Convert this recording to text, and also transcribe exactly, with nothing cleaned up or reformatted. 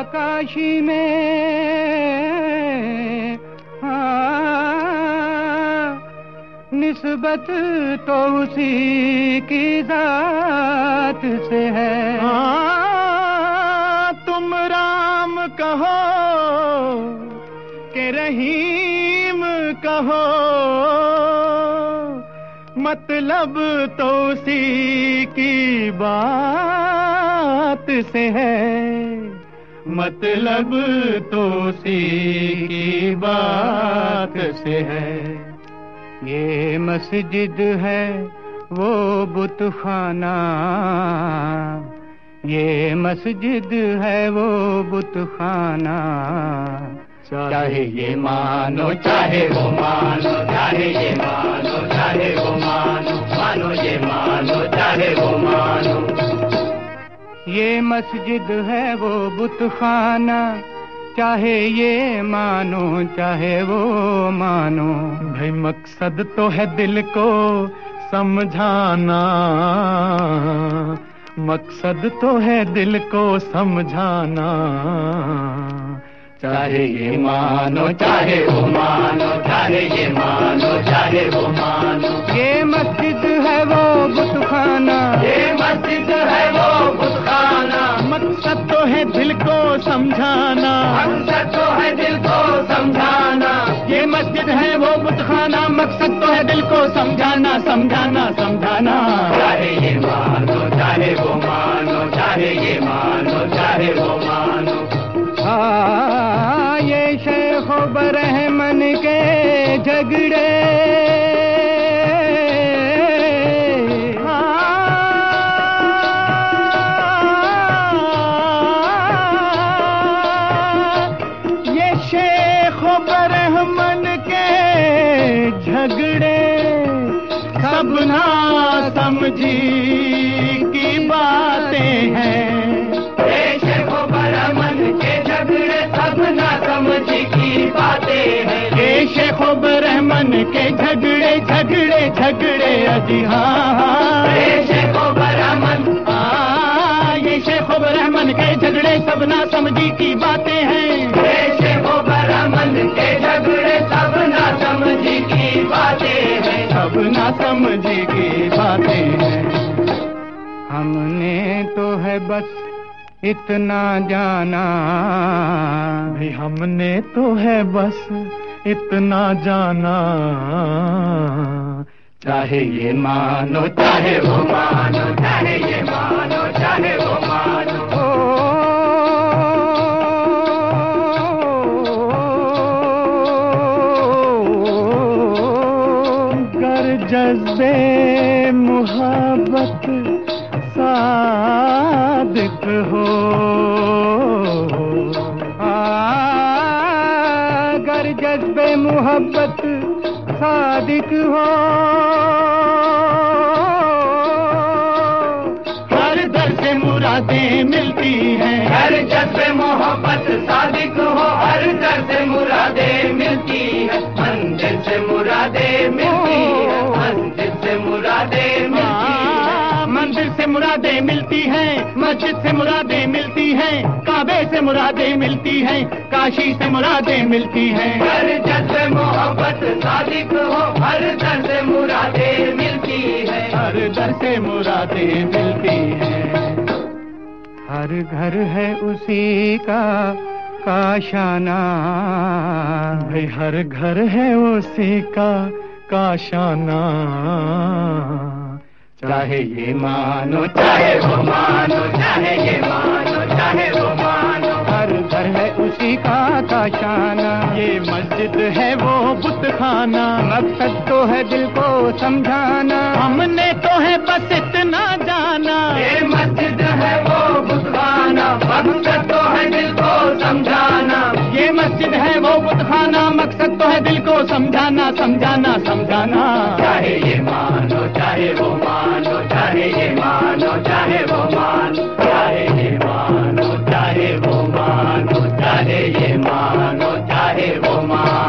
काशी में हाँ, निस्बत तो उसी की जात से है। हाँ, तुम राम कहो कि रहीम कहो, मतलब तो उसी की बात से है, मतलब तो उसी की बात से है। ये मस्जिद है वो बुतखाना, ये मस्जिद है वो बुतखाना। चाहे ये मानो चाहे वो मानो, चाहे ये मानो चाहे वो मानो, मानो ये मानो चाहे वो मानो। ये मस्जिद है वो बुतखाना, चाहे ये मानो चाहे वो मानो। भाई मकसद तो है दिल को समझाना, मकसद तो है दिल को समझाना। चाहे ये मानो चाहे वो मानो, चाहे ये मानो चाहे वो मानो। ये मस्जिद है वो बुतखाना, ये मस्जिद है वो बुतखाना। मकसद तो है दिल को समझाना, मकसद तो है दिल को समझाना। ये मस्जिद है वो बुतखाना, मकसद तो है दिल को समझाना, समझाना समझाना। चाहे ये मानो चाहे वो मानो, चाहे ये मानो चाहे वो मानो। हाँ, ये शेख बरहमन के झगड़े, ये शेख बरहमन के झगड़े सब ना समझी की बातें हैं। शेख बरहमन के झगड़े झगड़े झगड़े अजी हाँ। ये शेख बरहमन, ये शेख बरहमन के झगड़े सब ना समझी की बातें हैं। ये शेख बरहमन के झगड़े सब ना समझी की बातें हैं, सब ना समझी की बातें हैं। हमने तो है बस इतना जाना, भाई हमने तो है बस इतना जाना। चाहे ये मानो चाहे वो मानो, चाहे ये मानो चाहे वो मानो। गर जज्बे मुहब्बत सादिक हो, जज्बे मोहब्बत सादिक हो, हर दर से मुरादें मिलती हैं। हर जज्बे मोहब्बत सादिक हो, हर दर से मुरादें मिलती है। मंदिर से मुरादें मिलती है, मंदिर से मुरादें मिलती है। मंदिर से मुरादें मिलती हैं, मस्जिद से मुरादें मिलती हैं, काबे से मुरादें मिलती हैं, काशी से मुरादें मिलती हैं। हर जज्बे मोहब्बत सादिक हो, हर दर से मुरादें मिलती है, हर दर से मुरादें मिलती हैं। हर घर है उसी का काशाना, भाई हर घर है उसी का काशाना। चाहे ये मानो चाहे वो मानो, चाहे ये मानो चाहे वो मानो। हर घर है उसी का काशाना, ये मस्जिद है वो बुतखाना। मकसद तो है दिल को समझाना, हमने तो है बस इतना जाना। ये मस्जिद है वो बुतखाना, मकसद तो है दिल को समझाना। ये मस्जिद है वो बुतखाना, मकसद तो है दिल को समझाना, समझाना समझाना। चाहे ये मानो चाहे वो मानो, चाहे ये मानो चाहे वो मानो, चाहे ये मानो चाहे वो मानो, चाहे ये मानो चाहे वो मानो।